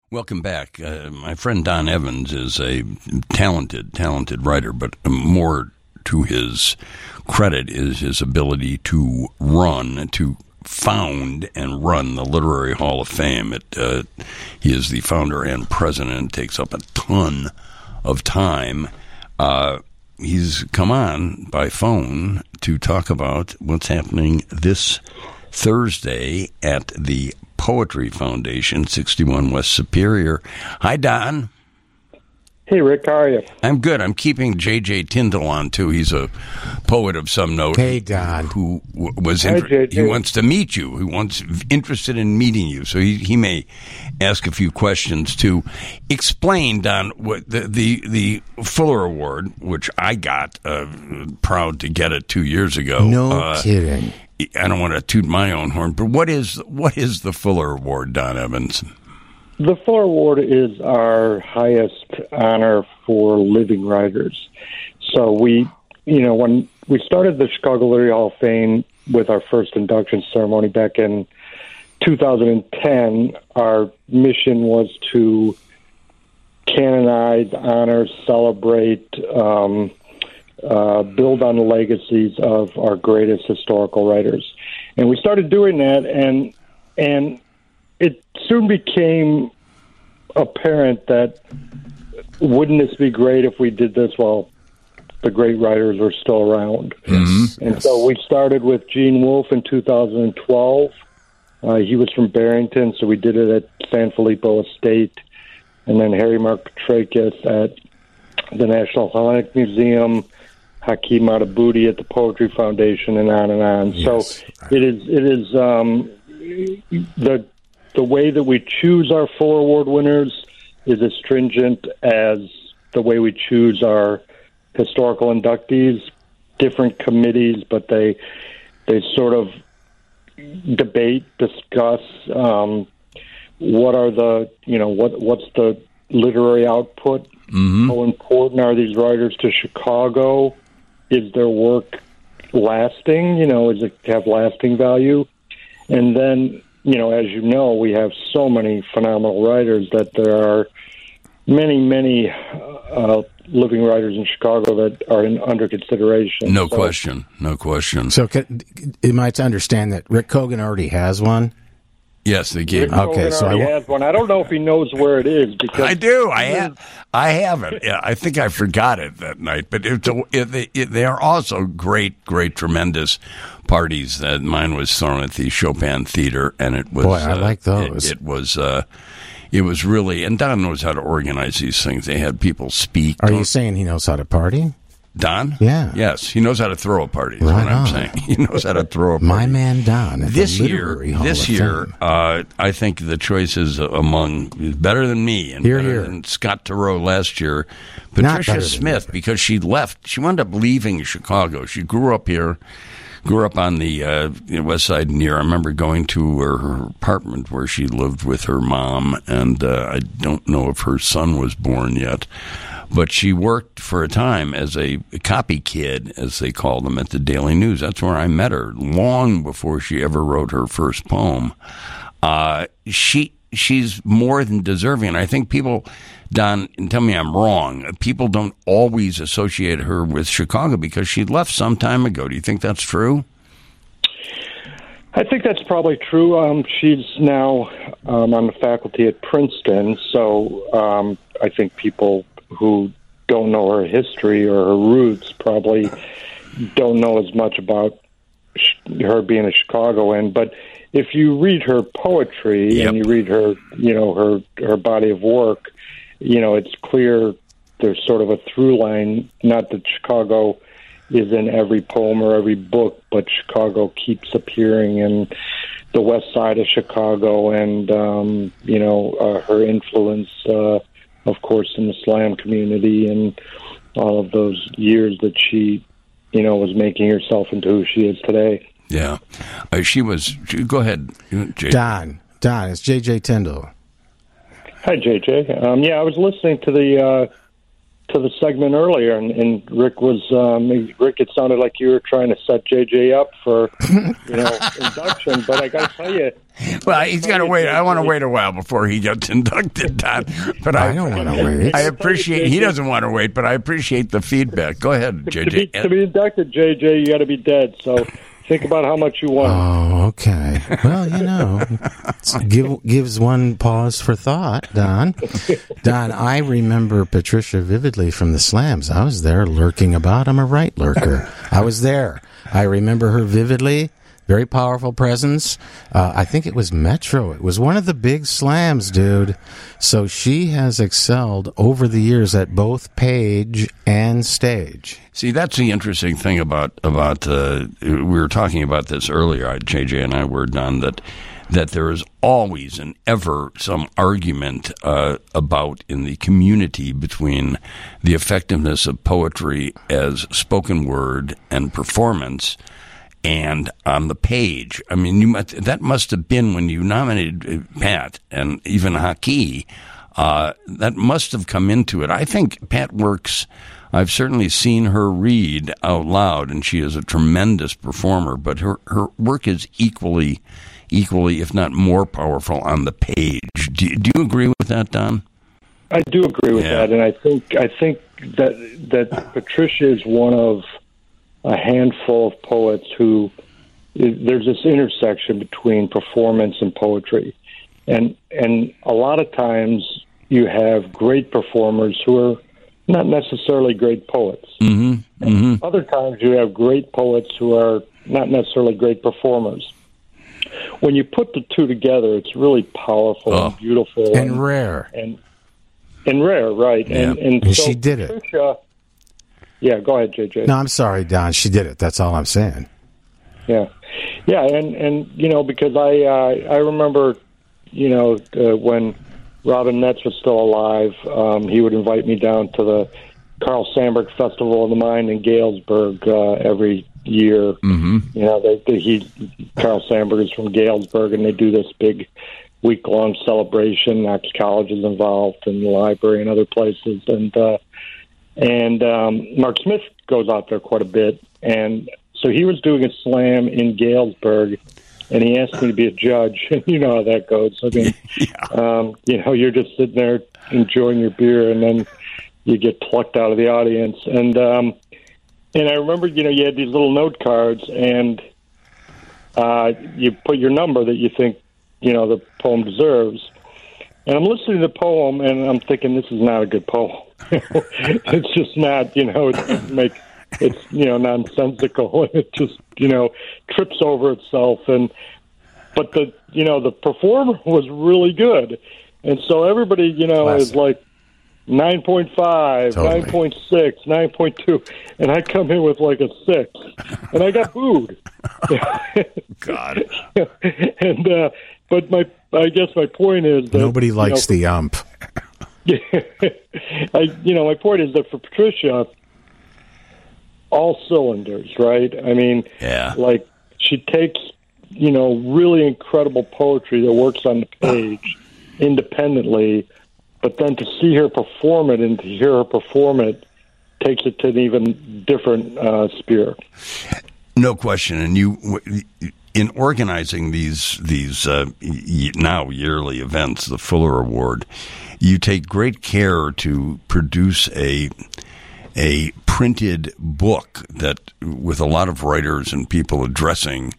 Welcome back. My friend Don Evans is a talented writer, but more to his credit is his ability to found and run the Literary Hall of Fame. He is the founder and president. It takes up a ton of time. He's come on by phone to talk about what's happening this Thursday at the Poetry Foundation, 61 West Superior. Hi, Don. Hey, Rick. How are you? I'm good. I'm keeping J.J. Tyndall on, too. He's a poet of some note. Hey, Don. Who was he wants to meet you. Interested in meeting you. So he may ask a few questions to explain, Don, what the Fuller Award, which I got, proud to get it 2 years ago. No kidding. I don't want to toot my own horn, but what is the Fuller Award, Don Evans? The Fuller Award is our highest honor for living writers. So when we started the Chicago Literary Hall of Fame with our first induction ceremony back in 2010, our mission was to canonize, honor, celebrate, build on the legacies of our greatest historical writers. And we started doing that, and it soon became apparent that wouldn't this be great if we did this while the great writers were still around? Yes. And so we started with Gene Wolfe in 2012. He was from Barrington, so we did it at San Filippo Estate. And then Harry Mark Petrakis at the National Hellenic Museum, Hakeem Matabuti at the Poetry Foundation, and on and on. Yes. So it is the way that we choose our Fuller Award winners is as stringent as the way we choose our historical inductees. Different committees, but they sort of debate, discuss what are the what's the literary output. Mm-hmm. How important are these writers to Chicago? Is their work lasting? Does it have lasting value? And then, as you know, we have so many phenomenal writers that there are many living writers in Chicago that are under consideration. No question. So am I to understand that Rick Cogan already has one? Yes, they gave. Okay, so he has one. I don't know if he knows where it is because I do. I have it. Yeah, I think I forgot it that night. But they are also great, tremendous parties. That mine was thrown at the Chopin Theater, and it was. Boy, I like those. It was really, and Don knows how to organize these things. They had people speak. Are you saying he knows how to party? Don? Yeah. Yes, he knows how to throw a party. That's right what I'm on. saying. He knows how to throw a party. My man Don. At This the year, Literary Hall of Fame. I think the choices among better than me and better than Scott Turow last year. Patricia Smith, because she left. She wound up leaving Chicago. She grew up here. Grew up on the west side near. I remember going to her apartment where she lived with her mom, and I don't know if her son was born yet. But she worked for a time as a copy kid, as they call them, at the Daily News. That's where I met her, long before she ever wrote her first poem. She's more than deserving. And I think people, Don, and tell me I'm wrong, people don't always associate her with Chicago because she left some time ago. Do you think that's true? I think that's probably true. She's now on the faculty at Princeton, so I think people who don't know her history or her roots probably don't know as much about her being a Chicagoan. But if you read her poetry and you read her, her body of work, it's clear there's sort of a through line. Not that Chicago is in every poem or every book, but Chicago keeps appearing in the west side of Chicago, and her influence. Of course, in the slam community and all of those years that she, was making herself into who she is today. Yeah. Go ahead, J.J. Don, it's J.J. Tyndall. Hi, J.J. I was listening to the to the segment earlier, and Rick was Rick. It sounded like you were trying to set JJ up for induction, but I got to tell you, well, he's got to wait. I want to wait a while before he gets inducted, Don. But I don't want to wait. I appreciate he doesn't want to wait, but I appreciate the feedback. Go ahead, JJ. To be inducted, JJ, you got to be dead. So. Think about how much you want. Oh, okay. Well, gives one pause for thought, Don. Don, I remember Patricia vividly from the Slams. I was there lurking about. I'm a right lurker. I was there. I remember her vividly. Very powerful presence. I think it was Metro. It was one of the big slams, dude. So she has excelled over the years at both page and stage. See, that's the interesting thing about we were talking about this earlier, JJ and I were, Don, that there is always and ever some argument about in the community between the effectiveness of poetry as spoken word and performance and on the page. I mean, that must have been when you nominated Pat and even Haki. That must have come into it. I think Pat works. I've certainly seen her read out loud, and she is a tremendous performer. But her work is equally, if not more powerful on the page. Do you agree with that, Don? I do agree with that, and I think that Patricia is one of a handful of poets who there's this intersection between performance and poetry, and a lot of times you have great performers who are not necessarily great poets. Mm-hmm. Mm-hmm. Other times you have great poets who are not necessarily great performers. When you put the two together, it's really powerful and beautiful and rare and rare, right? Yeah. And so she did Patricia, it. Yeah, go ahead, JJ. No, I'm sorry, Don. She did it. That's all I'm saying. Yeah, and because I remember, when Robin Metz was still alive, he would invite me down to the Carl Sandburg Festival of the Mind in Galesburg every year. Mm-hmm. Carl Sandburg is from Galesburg, and they do this big week-long celebration. Knox College is involved, and the library and other places, and Mark Smith goes out there quite a bit. And so he was doing a slam in Galesburg, and he asked me to be a judge. And you know how that goes. I mean, you're just sitting there enjoying your beer, and then you get plucked out of the audience. And I remember, you had these little note cards, and you put your number that you think, the poem deserves. And I'm listening to the poem, and I'm thinking, this is not a good poem. It's just not, it's nonsensical. It just, trips over itself. But the performer was really good. And so everybody, is like 9.5, totally. 9.6, 9.2. And I come in with like a 6. And I got booed. God. And, I guess my point is that nobody likes the ump. My point is that for Patricia, all cylinders, right? I mean, like she takes, really incredible poetry that works on the page independently, but then to see her perform it and to hear her perform it takes it to an even different sphere. No question. And you, in organizing these now yearly events, the Fuller Award, you take great care to produce a printed book that with a lot of writers and people addressing,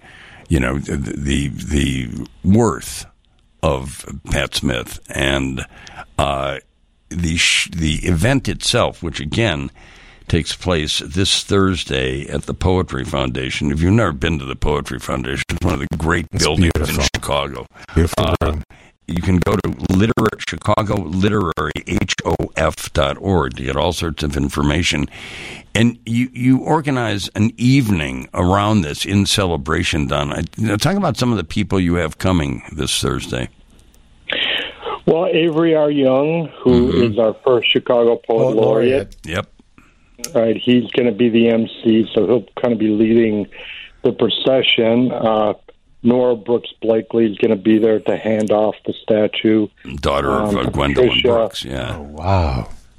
the worth of Pat Smith and the event itself, which again takes place this Thursday at the Poetry Foundation. If you've never been to the Poetry Foundation, it's one of the great buildings in Chicago. Beautiful. You can go to Chicago Literary, HOF.org to get all sorts of information. And you organize an evening around this in celebration, Don. Talk about some of the people you have coming this Thursday. Well, Avery R. Young, who is our first Chicago Poet Laureate. Yep. All right, he's going to be the MC, so he'll kind of be leading the procession. Nora Brooks Blakely is going to be there to hand off the statue. Daughter of Gwendolyn Brooks, yeah. Oh, wow.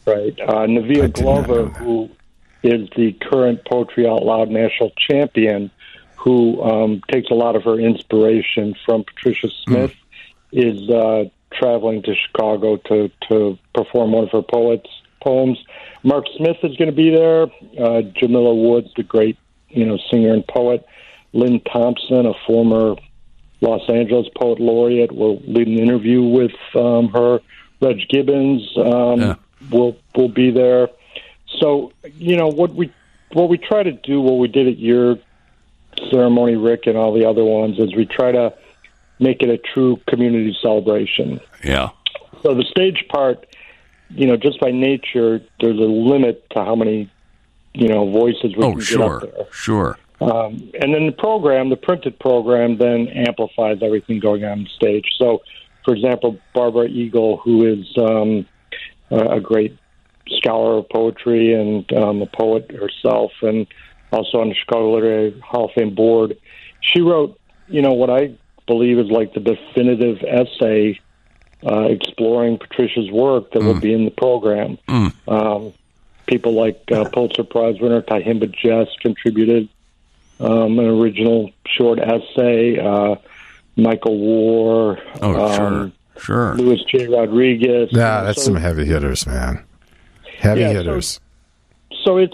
Right. Navia Glover, who is the current Poetry Out Loud national champion, who takes a lot of her inspiration from Patricia Smith, is traveling to Chicago to perform one of her poems. Mark Smith is going to be there. Jamila Woods, the great singer and poet. Lynn Thompson, a former Los Angeles poet laureate, will lead an interview with her. Reg Gibbons will be there. So what we try to do, what we did at your ceremony, Rick, and all the other ones, is we try to make it a true community celebration. Yeah. So the stage part, just by nature, there's a limit to how many voices we can get up there. Sure. And then the printed program, then amplifies everything going on stage. So, for example, Barbara Eagle, who is a great scholar of poetry and a poet herself, and also on the Chicago Literary Hall of Fame board, she wrote, what I believe is like the definitive essay exploring Patricia's work that will be in the program. People like Pulitzer Prize winner Tahimba Jess contributed an original short essay. Michael War. Sure. Louis J. Rodriguez. Yeah, that's some heavy hitters, man. Heavy hitters. So it's,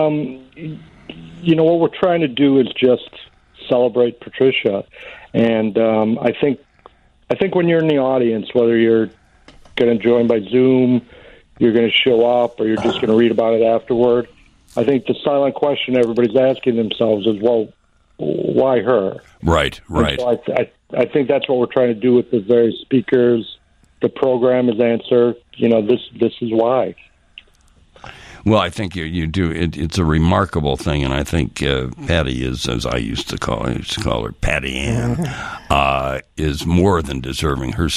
what we're trying to do is just celebrate Patricia. And I think when you're in the audience, whether you're going to join by Zoom, you're going to show up, or you're just going to read about it afterward, I think the silent question everybody's asking themselves is, well, why her? Right. So I think that's what we're trying to do with the various speakers. The program is answer, this is why. Well, I think you do. It's a remarkable thing, and I think Patty is, as I used to call her, Patty Ann, is more than deserving. Her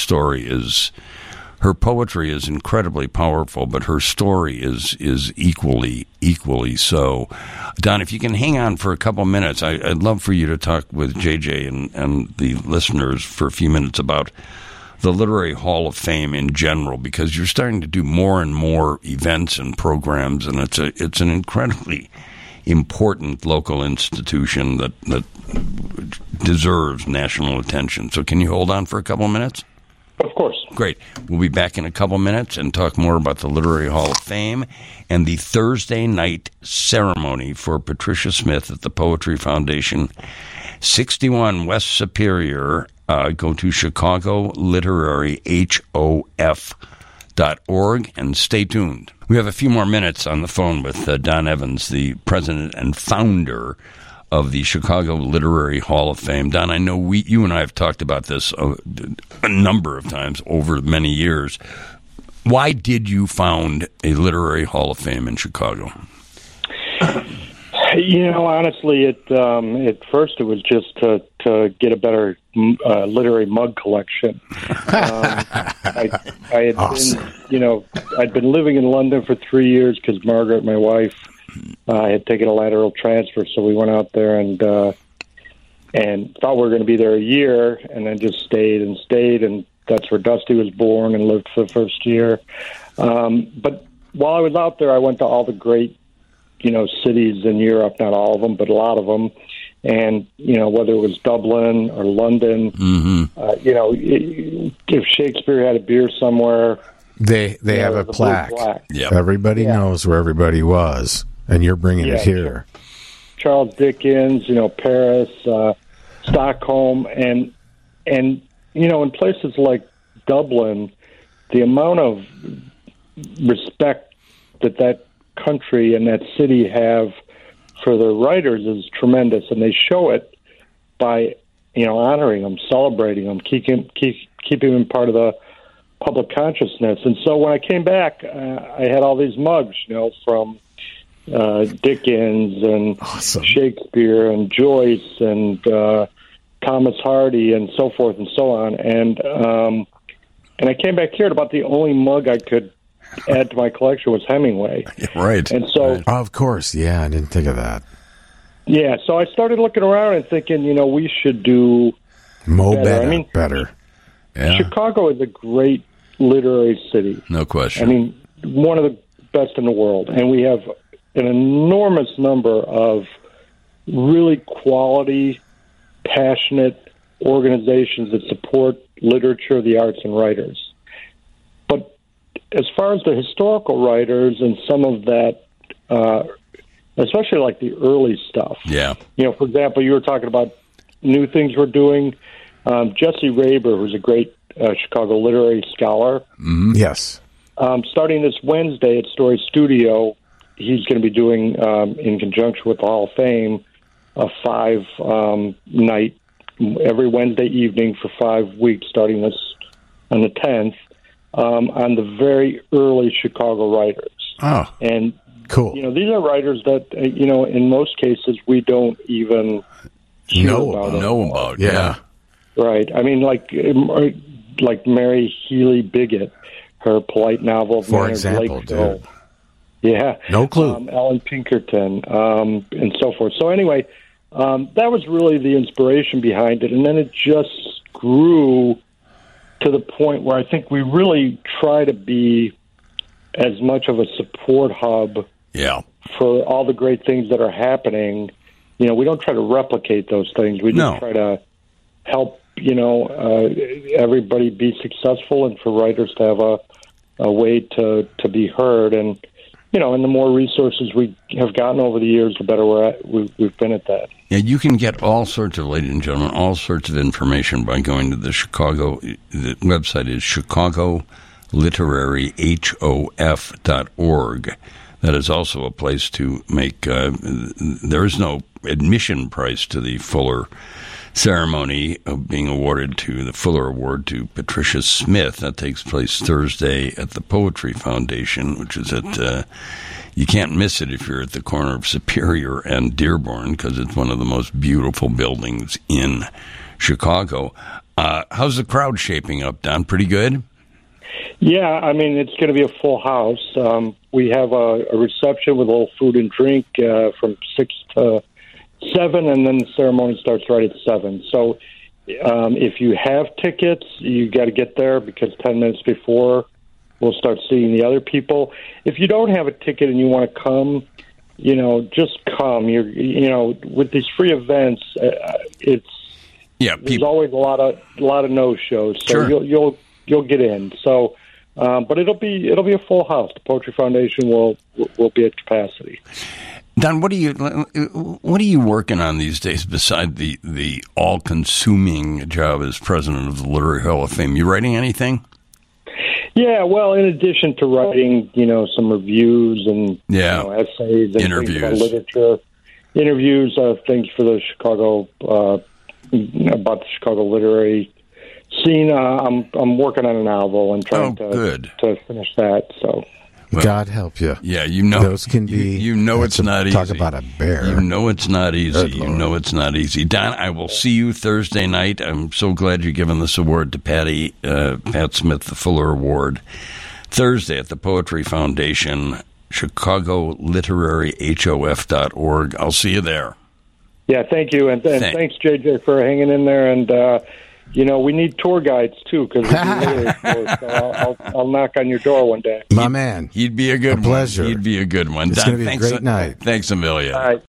poetry is incredibly powerful, but her story is equally so. Don, if you can hang on for a couple minutes, I'd love for you to talk with JJ and the listeners for a few minutes about the Literary Hall of Fame in general, because you're starting to do more and more events and programs, and it's an incredibly important local institution that deserves national attention. So can you hold on for a couple minutes? Of course. Great. We'll be back in a couple minutes and talk more about the Literary Hall of Fame and the Thursday night ceremony for Patricia Smith at the Poetry Foundation, 61 West Superior. Go to ChicagoLiteraryHOF.org and stay tuned. We have a few more minutes on the phone with Don Evans, the president and founder of the Chicago Literary Hall of Fame. Don, I know you and I have talked about this a number of times over many years. Why did you found a Literary Hall of Fame in Chicago? Honestly, at first it was just to get a better literary mug collection. I had been, I'd been living in London for 3 years because Margaret, my wife, had taken a lateral transfer, so we went out there and thought we were going to be there a year, and then just stayed, and that's where Dusty was born and lived for the first year. But while I was out there, I went to all the great cities in Europe, not all of them, but a lot of them. And, whether it was Dublin or London, if Shakespeare had a beer somewhere, they have a plaque. Yep. Everybody knows where everybody was, and you're bringing it here. Charles Dickens, Paris, Stockholm, and in places like Dublin, the amount of respect that country and that city have for their writers is tremendous, and they show it by honoring them, celebrating them, keeping them part of the public consciousness. And so when I came back, I had all these mugs, from Dickens and Shakespeare and Joyce and Thomas Hardy and so forth and so on. And I came back here, and about the only mug I could add to my collection was Hemingway. Right. And so, of course, I didn't think of that. Yeah, so I started looking around and thinking, we should do better. Yeah. Chicago is a great literary city. No question. One of the best in the world, and we have an enormous number of really quality, passionate organizations that support literature, the arts, and writers. But as far as the historical writers and some of that, especially like the early stuff, for example, you were talking about new things we're doing. Jesse Raber, who's a great Chicago literary scholar. Mm-hmm. Yes. Starting this Wednesday at Story Studio, he's going to be doing, in conjunction with the Hall of Fame, a 5-night, every Wednesday evening for 5 weeks, starting this on the 10th, on the very early Chicago writers. Oh, and cool. These are writers that, in most cases, we don't even know about. Yeah. Right. I mean, like Mary Healy Bigot, her polite novel, for example, dude. Yeah. No clue. Ellen Pinkerton, and so forth. So anyway, that was really the inspiration behind it. And then it just grew to the point where I think we really try to be as much of a support hub for all the great things that are happening. We don't try to replicate those things. We just try to help, everybody be successful and for writers to have a way to be heard. And, and the more resources we have gotten over the years, the better we've been at that. Yeah, you can get all sorts of, ladies and gentlemen, all sorts of information by going to the website is ChicagoLiteraryHOF.org. That is also a place to make, there is no admission price to the Fuller ceremony of being awarded to the Fuller Award to Patricia Smith. That takes place Thursday at the Poetry Foundation, which is at, you can't miss it if you're at the corner of Superior and Dearborn, because it's one of the most beautiful buildings in Chicago. How's the crowd shaping up, Don? Pretty good? Yeah, I mean, it's going to be a full house. We have a reception with a little food and drink from 6 to 7, and then the ceremony starts right at 7. So if you have tickets, you got to get there because 10 minutes before we'll start seeing the other people. If you don't have a ticket and you want to come, just come. With these free events, there's always a lot of no-shows. So sure. You'll get in. So, but it'll be a full house. The Poetry Foundation will be at capacity. Don, what are you working on these days beside the all-consuming job as president of the Literary Hall of Fame? You writing anything? Yeah, well, in addition to writing, some reviews and essays and interviews, things about literature, things for the Chicago about the Chicago literary scene. I'm working on a novel and trying to finish that. So. Well, God help you. Yeah, those can be. It's not easy. Talk about a bear. It's not easy. It's not easy. Don, I will see you Thursday night. I'm so glad you're giving this award to Pat Smith, the Fuller Award. Thursday at the Poetry Foundation, ChicagoLiteraryHOF.org. I'll see you there. Yeah, thank you, and thanks, JJ, for hanging in there. And we need tour guides, too, because we do literary tours, so I'll knock on your door one day. My man. He'd be a good one. Pleasure. He'd be a good one. It's going to be a great night. Thanks a million. All right.